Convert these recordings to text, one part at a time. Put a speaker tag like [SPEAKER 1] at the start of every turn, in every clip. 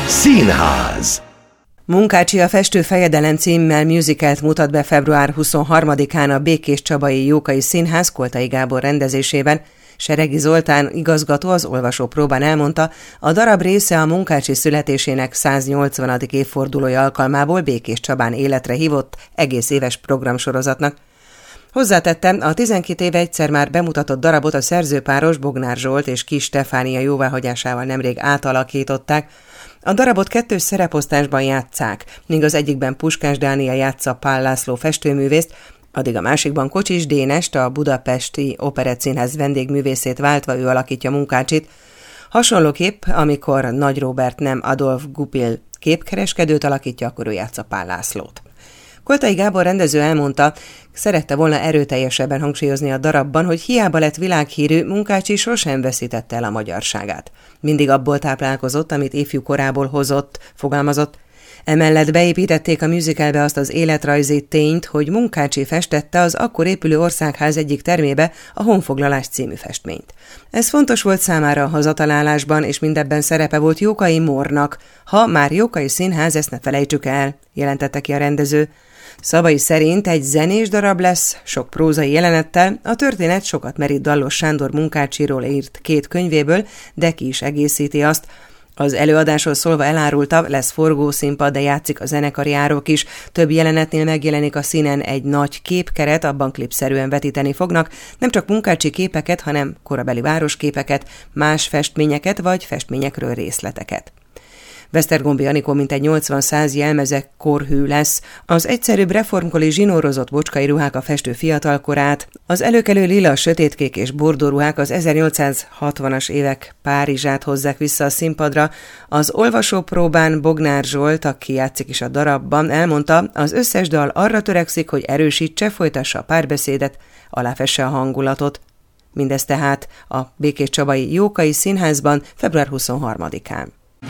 [SPEAKER 1] Színház.
[SPEAKER 2] Munkácsi a Festő fejedelem címmel musicalt mutat be február 23-án a Békéscsabai Jókai Színház Koltai Gábor rendezésében. Seregi Zoltán igazgató az olvasópróbán elmondta, a darab része a Munkácsi születésének 180. évfordulója alkalmából Békéscsabán életre hívott egész éves programsorozatnak. Hozzátette, a 12 éve egyszer már bemutatott darabot a szerzőpáros Bognár Zsolt és Kiss Stefánia jóváhagyásával nemrég átalakították. A darabot kettős szereposztásban játsszák, míg az egyikben Puskás Dániel játsza Pál László festőművészt, addig a másikban Kocsis Dénest, a Budapesti Operettszínház vendégművészét váltva ő alakítja Munkácsit. Hasonlóképp, amikor Nagy Róbert nem Adolf Gupil képkereskedőt alakítja, akkor ő játsza Pál Lászlót. Koltai Gábor rendező elmondta, szerette volna erőteljesebben hangsúlyozni a darabban, hogy hiába lett világhírű, Munkácsi sosem veszítette el a magyarságát. Mindig abból táplálkozott, amit ifjú korából hozott, fogalmazott. Emellett beépítették a musicalbe azt az életrajzi tényt, hogy Munkácsi festette az akkor épülő országház egyik termébe a Honfoglalás című festményt. Ez fontos volt számára a hazatalálásban, és mindebben szerepe volt Jókai Mórnak. Ha már Jókai Színház, ezt ne felejtsük el, jelentette ki a rendező. Szavai szerint egy zenés darab lesz, sok prózai jelenettel, a történet sokat merít Dallos Sándor Munkácsiról írt 2 könyvéből, de ki is egészíti azt. Az előadásról szólva elárulta, lesz forgószínpad, de játszik a zenekari árok is. Több jelenetnél megjelenik a színen egy nagy képkeret, abban klipszerűen vetíteni fognak, nem csak Munkácsi képeket, hanem korabeli városképeket, más festményeket vagy festményekről részleteket. Vesztergombi Anikó mintegy 80-100 jelmezek korhű lesz, az egyszerűbb reformkori zsinórozott bocskai ruhák a festő fiatalkorát, az előkelő lila, sötétkék és bordó ruhák az 1860-as évek Párizsát hozzák vissza a színpadra. Az olvasópróbán Bognár Zsolt, aki játszik is a darabban, elmondta, az összes dal arra törekszik, hogy erősítse, folytassa a párbeszédet, aláfesse a hangulatot. Mindez tehát a Békéscsabai Jókai Színházban február 23-án.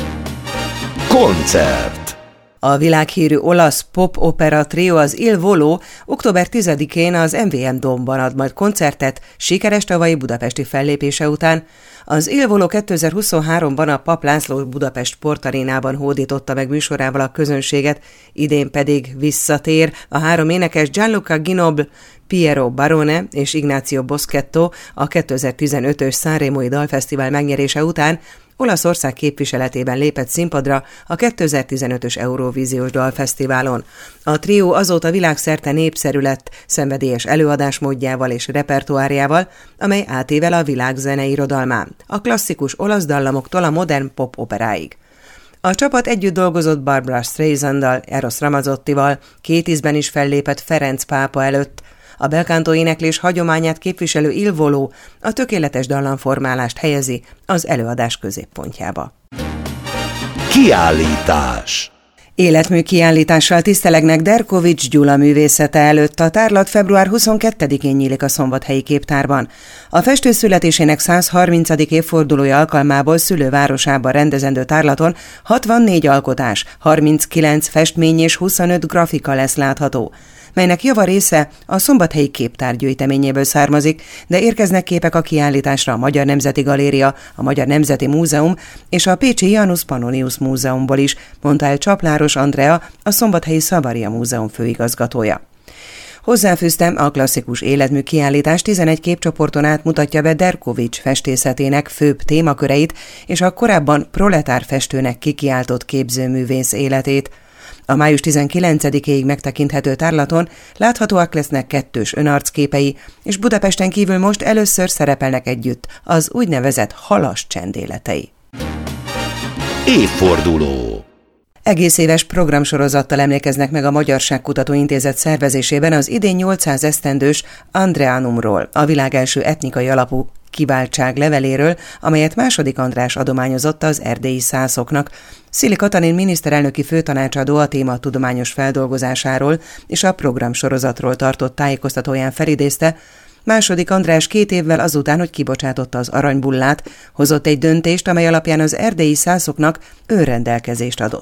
[SPEAKER 1] Koncert.
[SPEAKER 2] A világhírű olasz pop-opera trió az Il Volo október 10-én az MVM Dome-ban ad majd koncertet sikeres tavalyi budapesti fellépése után. Az Il Volo 2023-ban a Papp László Budapest Sportarénában hódította meg műsorával a közönséget, idén pedig visszatér a 3 énekes Gianluca Ginoble, Piero Barone és Ignacio Boschetto a 2015-ös Sanremói Dalfesztivál megnyerése után Olaszország képviseletében lépett színpadra a 2015-ös Eurovíziós Dalfesztiválon. A trió azóta világszerte népszerű lett szenvedélyes előadásmódjával és repertoárjával, amely átível a világ zeneirodalmán, a klasszikus olasz dallamoktól a modern pop-operáig. A csapat együtt dolgozott Barbra Streisanddal, Eros Ramazottival, 2 ízben is fellépett Ferenc pápa előtt. A belkántó éneklés hagyományát képviselő Il Volo a tökéletes dallamformálást helyezi az előadás középpontjába.
[SPEAKER 1] Kiállítás.
[SPEAKER 2] Életmű kiállítással tisztelegnek Derkovits Gyula művészete előtt. A tárlat február 22-én nyílik a Szombathelyi Képtárban. A festő születésének 130. évfordulója alkalmából szülővárosában rendezendő tárlaton 64 alkotás, 39 festmény és 25 grafika lesz látható, melynek java része a Szombathelyi Képtár gyűjteményéből származik, de érkeznek képek a kiállításra a Magyar Nemzeti Galéria, a Magyar Nemzeti Múzeum és a pécsi Janus Pannonius Múzeumból is, mondta el Csapláros Andrea, a Szombathelyi Savaria Múzeum főigazgatója. Hozzáfűzte, a klasszikus életmű kiállítás 11 képcsoporton át mutatja be Derkovits festészetének főbb témaköreit és a korábban proletár festőnek kikiáltott képzőművész életét. A május 19-éig megtekinthető tárlaton láthatóak lesznek 2-s önarcképei, és Budapesten kívül most először szerepelnek együtt az úgynevezett halas csendéletei.
[SPEAKER 1] Évforduló.
[SPEAKER 2] Egész éves programsorozattal emlékeznek meg a Magyarságkutató Intézet szervezésében az idén 800 esztendős Andreanumról, a világ első etnikai alapú kiváltság leveléről, amelyet II. András adományozott az erdélyi szászoknak. Szili Katalin miniszterelnöki főtanácsadó a téma tudományos feldolgozásáról és a programsorozatról tartott tájékoztatóján felidézte, II. András 2 évvel azután, hogy kibocsátotta az aranybullát, hozott egy döntést, amely alapján az erdélyi szászoknak önrendelkezést adott.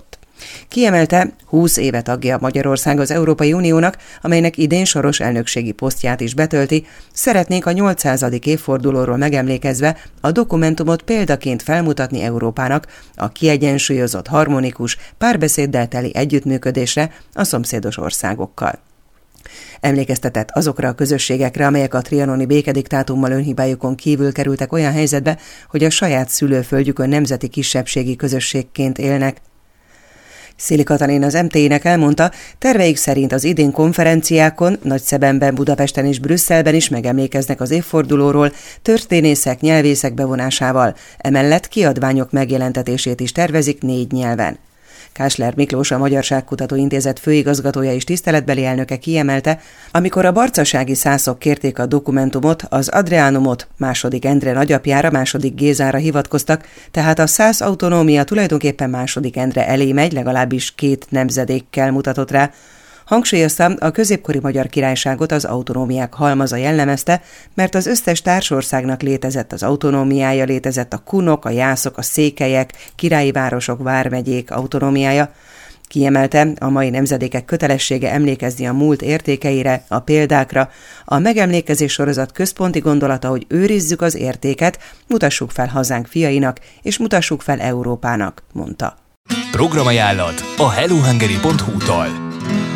[SPEAKER 2] Kiemelte, 20 éve tagja Magyarország az Európai Uniónak, amelynek idén soros elnökségi posztját is betölti, szeretnénk a 800. évfordulóról megemlékezve a dokumentumot példaként felmutatni Európának a kiegyensúlyozott, harmonikus, párbeszéddel teli együttműködésre a szomszédos országokkal. Emlékeztetett azokra a közösségekre, amelyek a trianoni békediktátummal önhibájukon kívül kerültek olyan helyzetbe, hogy a saját szülőföldjükön nemzeti kisebbségi közösségként élnek. Széli Katalin az MTI-nek elmondta, terveik szerint az idén konferenciákon, Nagyszebenben, Budapesten és Brüsszelben is megemlékeznek az évfordulóról, történészek, nyelvészek bevonásával, emellett kiadványok megjelentetését is tervezik 4 nyelven. Kásler Miklós, a Magyarságkutató Intézet főigazgatója és tiszteletbeli elnöke kiemelte, amikor a barcasági szászok kérték a dokumentumot, az Adrianumot II. Endre nagyapjára, II. Gézára hivatkoztak, tehát a szász autonómia tulajdonképpen II. Endre elé megy, legalábbis 2 nemzedékkel mutatott rá. Hangsúlyozta, a középkori Magyar Királyságot az autonómiák halmaza jellemezte, mert az összes társországnak létezett az autonómiája, létezett a kunok, a jászok, a székelyek, királyi városok, vármegyék autonómiája. Kiemelte, a mai nemzedékek kötelessége emlékezni a múlt értékeire, a példákra. A megemlékezés sorozat központi gondolata, hogy őrizzük az értéket, mutassuk fel hazánk fiainak, és mutassuk fel Európának, mondta.
[SPEAKER 1] Programajánlat a hellohungary.hu-tól.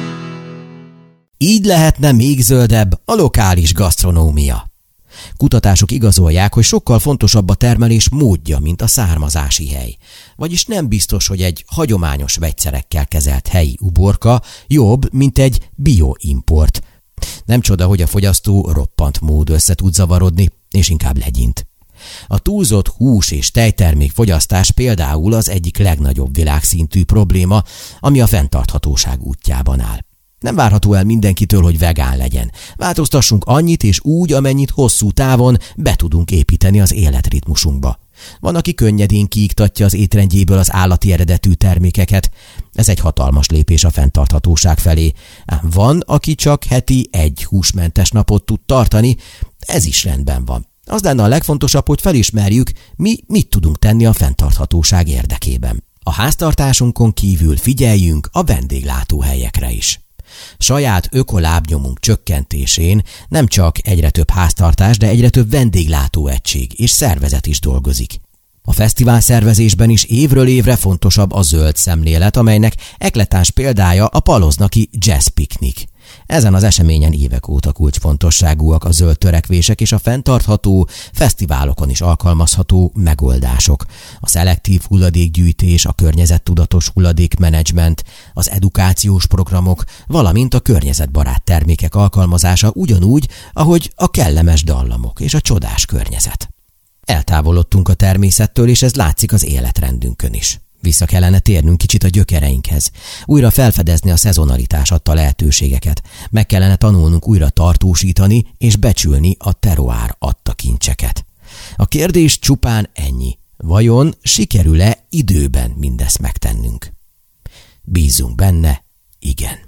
[SPEAKER 3] Így lehetne még zöldebb a lokális gasztronómia. Kutatások igazolják, hogy sokkal fontosabb a termelés módja, mint a származási hely. Vagyis nem biztos, hogy egy hagyományos vegyszerekkel kezelt helyi uborka jobb, mint egy bioimport. Nem csoda, hogy a fogyasztó roppant mód össze tud zavarodni, és inkább legyint. A túlzott hús- és tejtermék fogyasztás például az egyik legnagyobb világszintű probléma, ami a fenntarthatóság útjában áll. Nem várható el mindenkitől, hogy vegán legyen. Változtassunk annyit és úgy, amennyit hosszú távon be tudunk építeni az életritmusunkba. Van, aki könnyedén kiiktatja az étrendjéből az állati eredetű termékeket. Ez egy hatalmas lépés a fenntarthatóság felé. Ám van, aki csak heti 1 húsmentes napot tud tartani. Ez is rendben van. Az lenne a legfontosabb, hogy felismerjük, mi mit tudunk tenni a fenntarthatóság érdekében. A háztartásunkon kívül figyeljünk a vendéglátóhelyekre is. Saját ökolábnyomunk csökkentésén nem csak egyre több háztartás, de egyre több vendéglátóegység és szervezet is dolgozik. A fesztivál szervezésben is évről évre fontosabb a zöld szemlélet, amelynek eklatáns példája a paloznaki Jazz Picnic. Ezen az eseményen évek óta kulcsfontosságúak a zöld törekvések és a fenntartható, fesztiválokon is alkalmazható megoldások. A szelektív hulladékgyűjtés, a környezettudatos hulladékmenedzsment, az edukációs programok, valamint a környezetbarát termékek alkalmazása ugyanúgy, ahogy a kellemes dallamok és a csodás környezet. Eltávolodtunk a természettől, és ez látszik az életrendünkön is. Vissza kellene térnünk kicsit a gyökereinkhez. Újra felfedezni a szezonalitás adta lehetőségeket. Meg kellene tanulnunk újra tartósítani és becsülni a terroár adta kincseket. A kérdés csupán ennyi. Vajon sikerül-e időben mindezt megtennünk? Bízzunk benne, igen.